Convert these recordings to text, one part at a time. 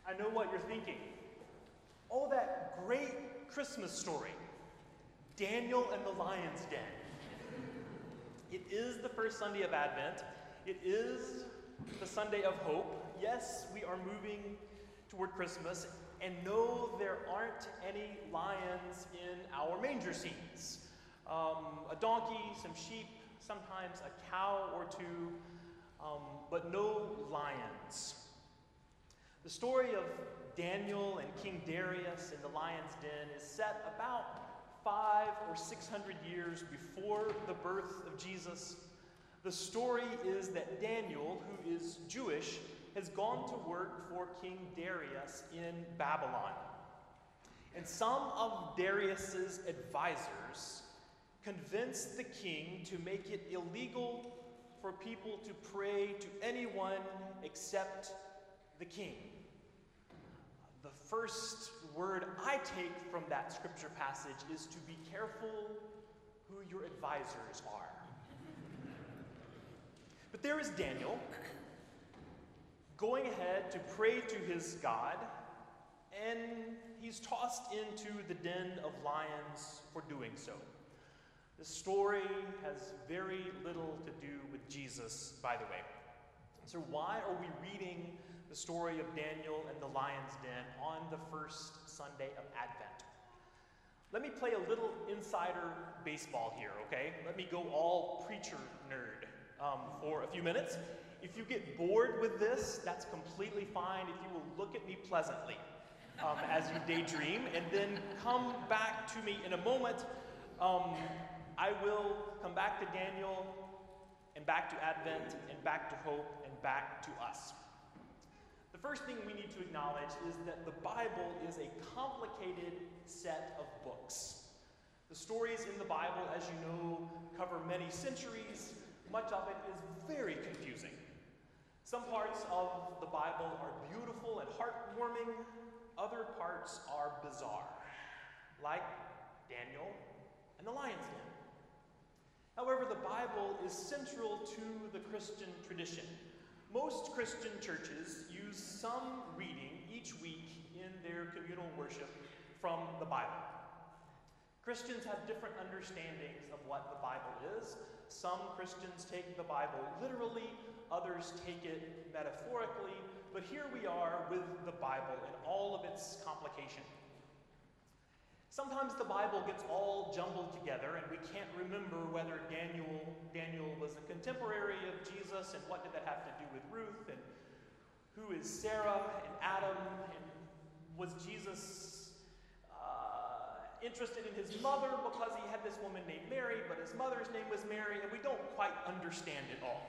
I know what you're thinking. Oh, that great Christmas story, Daniel and the Lion's Den. It is the first Sunday of Advent. It is the Sunday of hope. Yes, we are moving toward Christmas, and no, there aren't any lions in our manger scenes. A donkey, some sheep, sometimes a cow or two, but no lions. The story of Daniel and King Darius in the lion's den is set about 500 or 600 years before the birth of Jesus. The story is that Daniel, who is Jewish, has gone to work for King Darius in Babylon. And some of Darius's advisors convinced the king to make it illegal for people to pray to anyone except the king. The first word I take from that scripture passage is to be careful who your advisors are. But there is Daniel going ahead to pray to his God, and he's tossed into the den of lions for doing so. The story has very little to do with Jesus, by the way. So why are we reading the story of Daniel and the lion's den on the first Sunday of Advent? Let me play a little insider baseball here, okay? Let me go all preacher nerd for a few minutes. If you get bored with this, that's completely fine if you will look at me pleasantly as you daydream, and then come back to me in a moment. I will come back to Daniel, and back to Advent, and back to hope, and back to us. The first thing we need to acknowledge is that the Bible is a complicated set of books. The stories in the Bible, as you know, cover many centuries. Much of it is very confusing. Some parts of the Bible are beautiful and heartwarming. Other parts are bizarre, like Daniel and the lion's den. However, the Bible is central to the Christian tradition. Most Christian churches use some reading each week in their communal worship from the Bible. Christians have different understandings of what the Bible is. Some Christians take the Bible literally, others take it metaphorically, but here we are with the Bible in all of its complication. Sometimes the Bible gets all jumbled together and we can't remember whether Daniel was a contemporary of Jesus, and what did that have to do with Ruth, and who is Sarah and Adam, and was Jesus interested in his mother because he had this woman named Mary, but his mother's name was Mary, and we don't quite understand it all.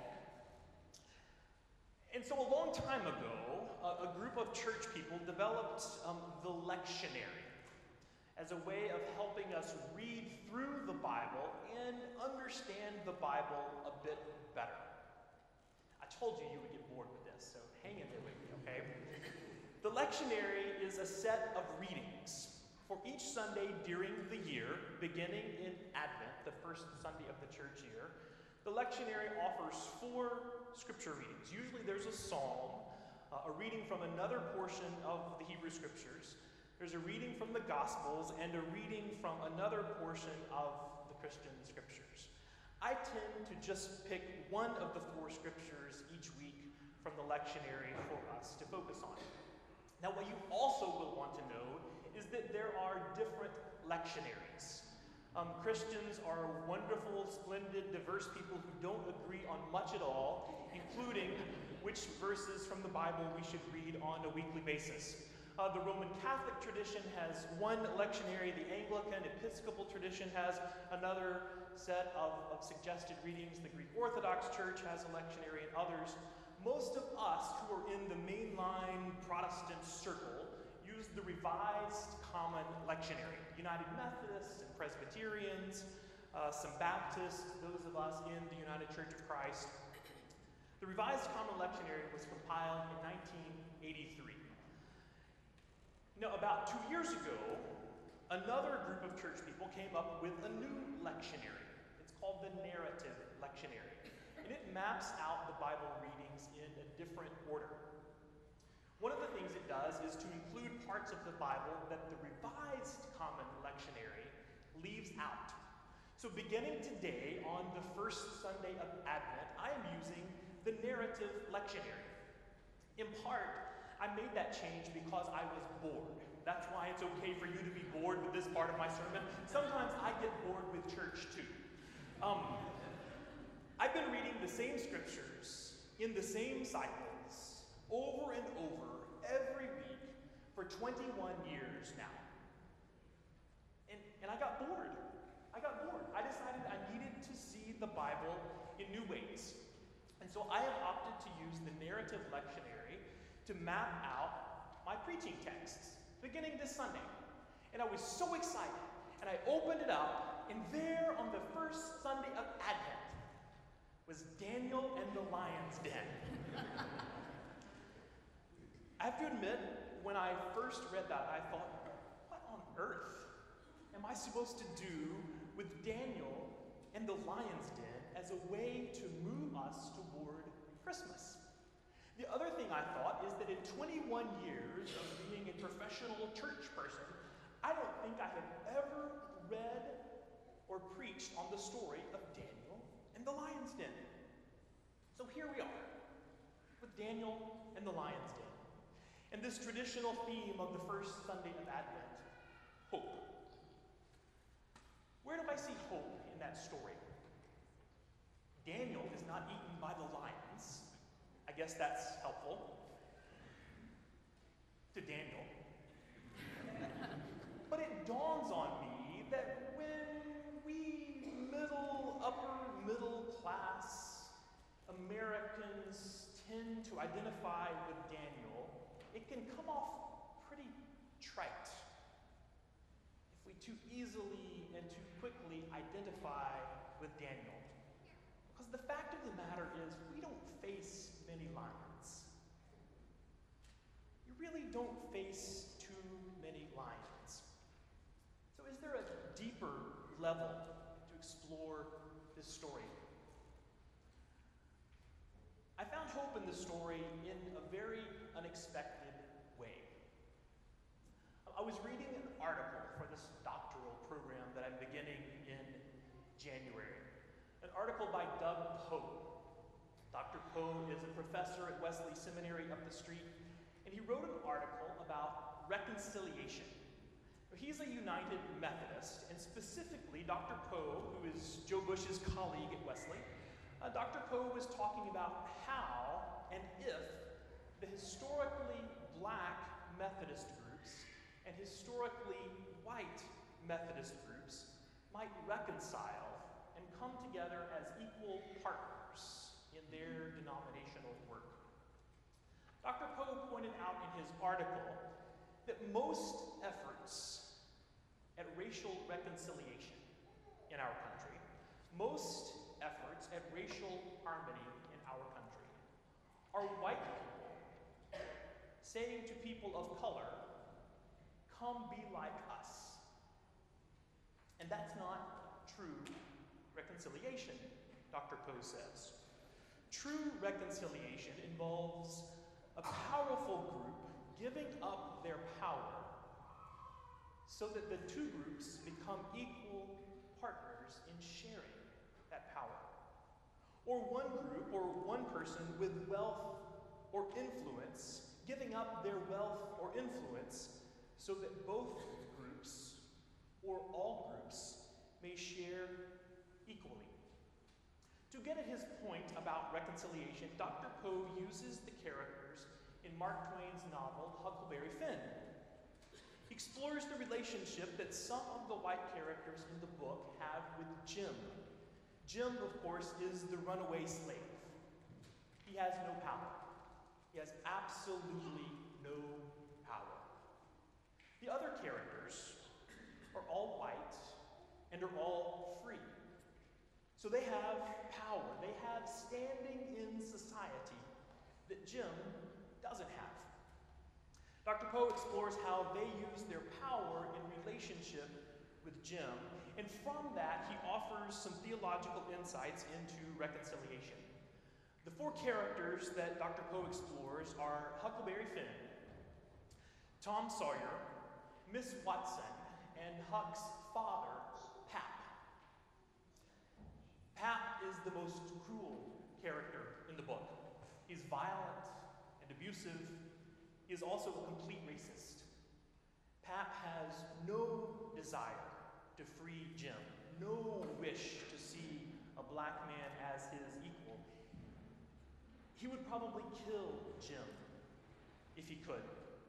And so a long time ago, a group of church people developed the lectionary as a way of helping us read through the Bible and understand the Bible a bit better. I told you would get bored with this, so hang in there with me, okay? The lectionary is a set of readings for each Sunday during the year, beginning in Advent, the first Sunday of the church year. The lectionary offers 4 scripture readings. Usually there's a psalm, a reading from another portion of the Hebrew Scriptures. There's a reading from the Gospels and a reading from another portion of the Christian Scriptures. I tend to just pick one of the 4 scriptures each week from the lectionary for us to focus on. Now, what you also will want to know is that there are different lectionaries. Christians are wonderful, splendid, diverse people who don't agree on much at all, including which verses from the Bible we should read on a weekly basis. The Roman Catholic tradition has one lectionary. The Anglican Episcopal tradition has another set of suggested readings. The Greek Orthodox Church has a lectionary, and others. Most of us who are in the mainline Protestant circle use the Revised Common Lectionary. United Methodists and Presbyterians, some Baptists, those of us in the United Church of Christ. The Revised Common Lectionary was compiled in 1983. Now, about 2 years ago, another group of church people came up with a new lectionary. It's called the Narrative Lectionary. And it maps out the Bible readings in a different order. One of the things it does does is to include parts of the Bible that the Revised Common Lectionary leaves out. So beginning today, on the first Sunday of Advent, I am using the narrative lectionary. In part, I made that change because I was bored. That's why it's okay for you to be bored with this part of my sermon. Sometimes I get bored with church too. I've been reading the same scriptures in the same cycles over and over every week for 21 years now. And I got bored. I decided I needed to see the Bible in new ways. And so I have opted to use the narrative lectionary to map out my preaching texts, beginning this Sunday. And I was so excited. And I opened it up, and there on the first Sunday of Advent was Daniel and the Lion's Den. I have to admit, when I first read that, I thought, what on earth am I supposed to do with Daniel and the Lion's Den as a way to move us toward Christmas? The other thing I thought is that in 21 years of being a professional church person, I don't think I have ever read or preached on the story of Daniel and the Lion's Den. So here we are, with Daniel and the Lion's Den. And this traditional theme of the first Sunday of Advent, hope. Where do I see hope in that story? Daniel is not eaten by the lions. I guess that's helpful to Daniel. But it dawns on me that when we upper middle class Americans tend to identify with Daniel, it can come off pretty trite if we too easily and too quickly identify with Daniel. Because the fact of the matter is, we don't face many lions. You really don't face too many lions. So is there a deeper level to explore this story? I found hope in this story in a very unexpected way. I was reading an article for this doctoral program that I'm beginning in January. An article by Doug Poe. Dr. Poe is a professor at Wesley Seminary up the street, and he wrote an article about reconciliation. He's a United Methodist, and specifically Dr. Poe, who is Joe Bush's colleague at Wesley, Dr. Poe was talking about how and if the historically black Methodist groups and historically white Methodist groups might reconcile and come together as equal partners in their denominational work. Dr. Poe pointed out in his article that most efforts at racial reconciliation in our country, most efforts at racial harmony in our country, are white people saying to people of color, come be like us. And that's not true reconciliation, Dr. Poe says. True reconciliation involves a powerful group giving up their power so that the two groups become equal partners in sharing that power. Or one group or one person with wealth or influence giving up their wealth or influence so that both groups or all groups may share equally. To get at his point about reconciliation, Dr. Poe uses the characters in Mark Twain's novel Huckleberry Finn. He explores the relationship that some of the white characters in the book have with Jim. Jim, of course, is the runaway slave. He has no power. He has absolutely no power. The other characters are all white and are all free. So they have power. They have standing in society that Jim doesn't have. Dr. Poe explores how they use their power in relationship with Jim, and from that he offers some theological insights into reconciliation. The four characters that Dr. Poe explores are Huckleberry Finn, Tom Sawyer, Miss Watson, and Huck's father, Pap. Pap is the most cruel character in the book. He's violent and abusive. He is also a complete racist. Pap has no desire to free Jim, no wish to see a black man as his equal. He would probably kill Jim if he could.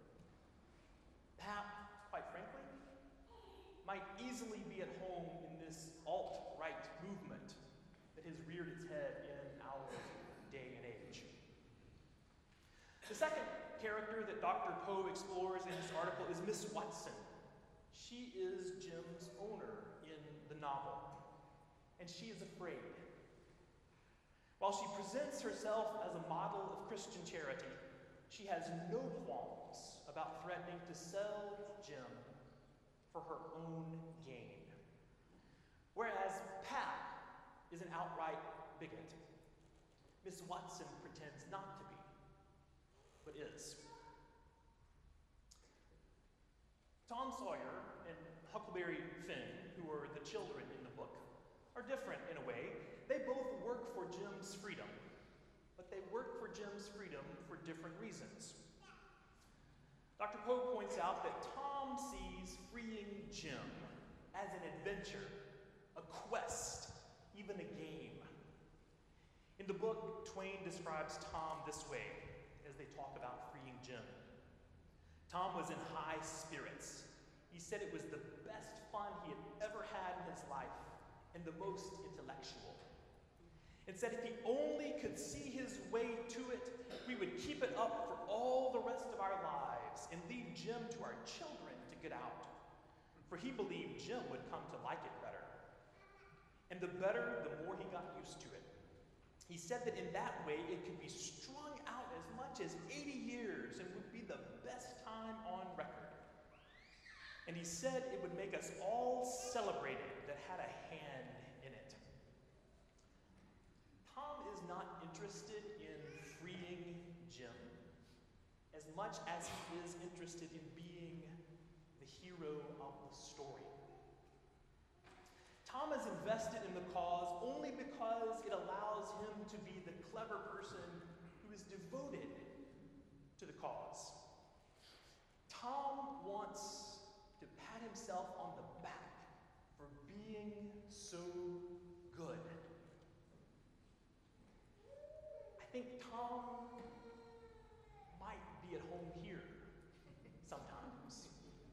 Pap, quite frankly, might easily be at home in this alt-right movement that has reared its head in our day and age. The second character that Dr. Poe explores in this article is Miss Watson. She is Jim's owner in the novel, and she is afraid. While she presents herself as a model of Christian charity, she has no qualms about threatening to sell Jim for her own gain. Whereas Pap is an outright bigot. Miss Watson pretends not to be, but is. Tom Sawyer and Huckleberry Finn, who are the children in the book, are different in a way. They both work for Jim's freedom, but they work for Jim's freedom for different reasons. Dr. Poe points out that Tom sees freeing Jim as an adventure, a quest, even a game. In the book, Twain describes Tom this way as they talk about freeing Jim. Tom was in high spirits. He said it was the best fun he had ever had in his life and the most intellectual. And said if he only could see his way to it, we would keep it up for all the rest of our lives and leave Jim to our children to get out. For he believed Jim would come to like it better. And the better, the more he got used to it. He said that in that way it could be strung out as much as 80 years and would be the best time on record. And he said it would make us all celebrated that had a hand in it. Tom is not interested in freeing Jim as much as he is interested in being the hero of the story. Tom is invested in the cause only because it allows him to be the clever person who is devoted to the cause. Tom wants to pat himself on the back for being so good. I think Tom might be at home here sometimes.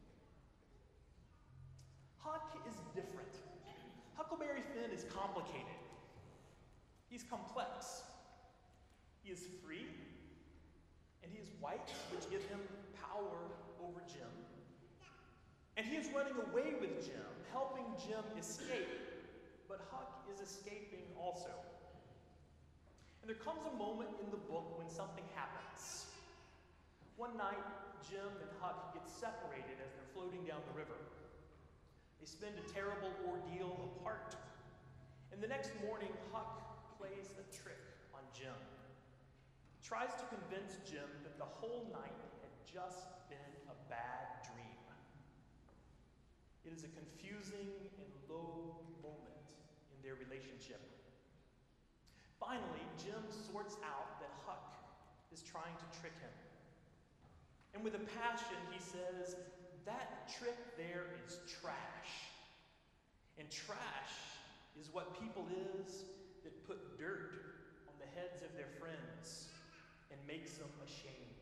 Huck is different. Huckleberry Finn is complicated. He's complex. He is free, and he is white, which gives him power over Jim. And he is running away with Jim, helping Jim escape, but Huck is escaping also. And there comes a moment in the book when something happens. One night, Jim and Huck get separated as they're floating down the river. They spend a terrible ordeal apart. And the next morning, Huck plays a trick on Jim. He tries to convince Jim that the whole night had just been a bad dream. It is a confusing and low moment in their relationship. Finally, Jim sorts out that Huck is trying to trick him. And with a passion, he says, "That trick there is trash. And trash is what people is that put dirt on the heads of their friends and makes them ashamed."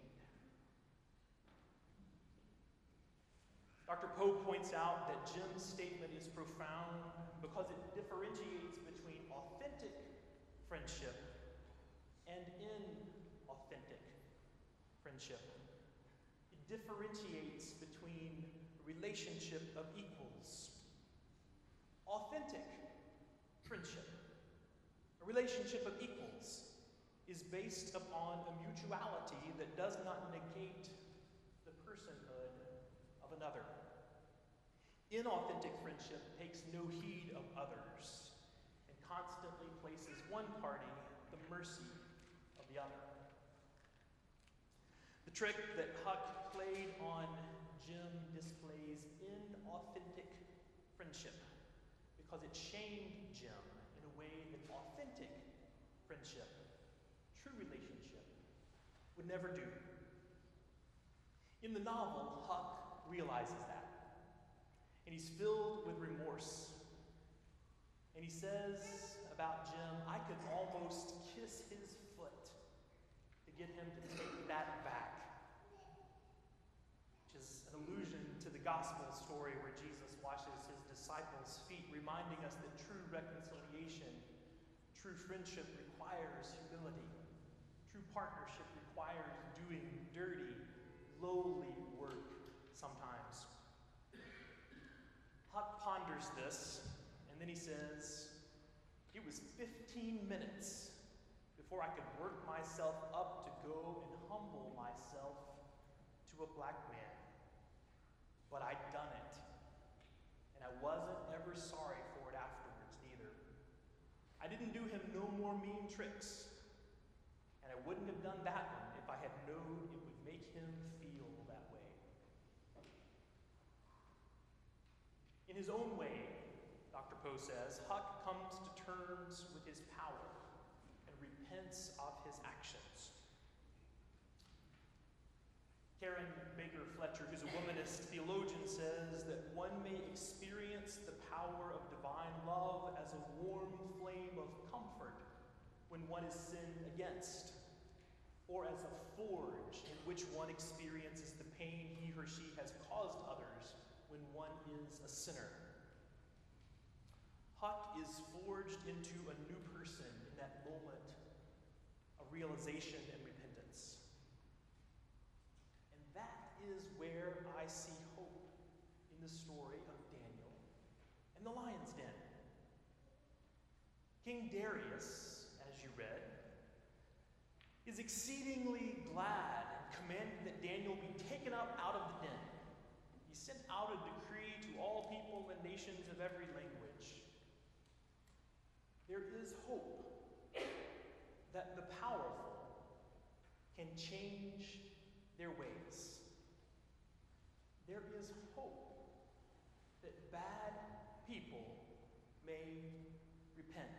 Dr. Poe points out that Jim's statement is profound because it differentiates between authentic friendship and inauthentic friendship. It differentiates between a relationship of equals. Authentic friendship, a relationship of equals, is based upon a mutuality that does not negate the personhood of another. Inauthentic friendship takes no heed of others and constantly places one party at the mercy of the other. The trick that Huck played on Jim displays inauthentic friendship because it shamed Jim in a way that authentic friendship, true relationship, would never do. In the novel, Huck realizes that, and he's filled with remorse. And he says about Jim, I could almost kiss his foot to get him to take that back. Which is an allusion to the gospel story where Jesus washes his disciples' feet, reminding us that true reconciliation, true friendship requires humility. True partnership requires doing dirty, lowly work sometimes. Huck ponders this, and then he says, it was 15 minutes before I could work myself up to go and humble myself to a black man. But I'd done it, and I wasn't ever sorry for it afterwards neither. I didn't do him no more mean tricks, and I wouldn't have done that one if I had known it would make him feel that way. In his own way, Dr. Poe says, Huck comes to terms with his power and repents of his actions. Karen Baker Fletcher, who's a womanist theologian, says that one may experience the power of divine love as a warm flame of comfort when one is sinned against, or as a forge in which one experiences the pain he or she has caused others when one is a sinner. Huck is forged into a new person in that moment of realization and repentance. And that is where I see hope in the story of Daniel and the lion's den. King Darius, as you read, is exceedingly glad and commanded that Daniel be taken up out of the den. He sent out a decree to all people and nations of every language. There is hope that the powerful can change their ways. There is hope that bad people may repent.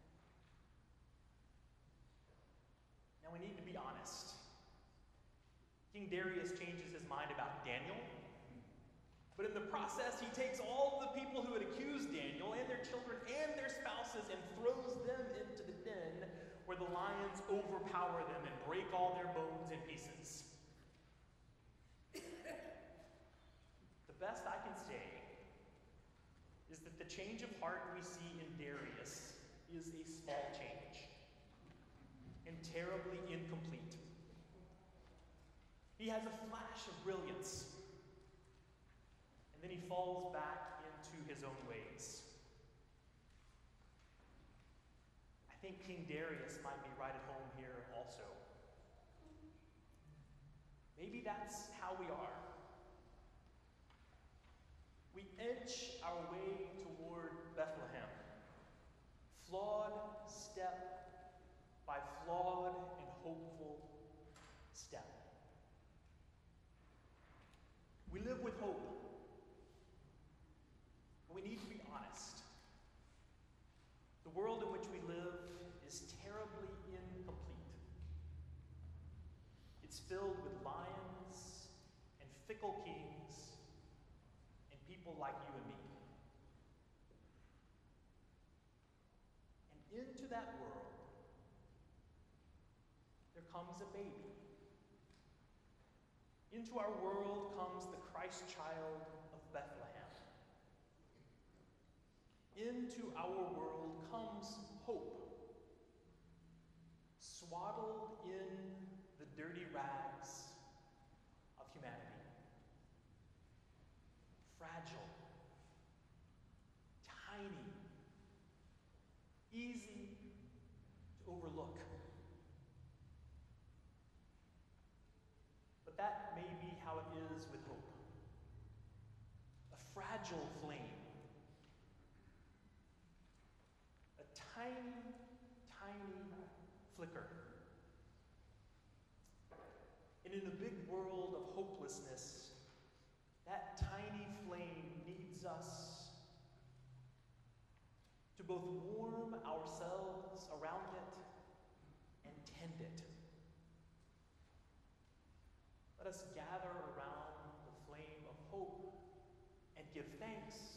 Now we need to be honest. King Darius changes his mind about Daniel, but in the process, he takes all the people who had accused Daniel and their children and their spouses and throws them into the den where the lions overpower them and break all their bones in pieces. The best I can say is that the change of heart we see in Darius is a small change and terribly incomplete. He has a flash of brilliance, and then he falls back into his own ways. I think King Darius might be right at home here also. Maybe that's how we are. We inch our way toward Bethlehem, flawed step by flawed and hopeful step. We live with hope. We need to be honest. The world in which we live is terribly incomplete. It's filled with lions and fickle kings and people like you and me. And into that world, there comes a baby. Into our world comes the Christ child of Bethlehem. Into our world comes hope, swaddled in the dirty rags of humanity. Fragile, tiny, easy to overlook. But that may be how it is with hope. A fragile flame. A tiny, tiny flicker. And in a big world of hopelessness, both warm ourselves around it and tend it. Let us gather around the flame of hope and give thanks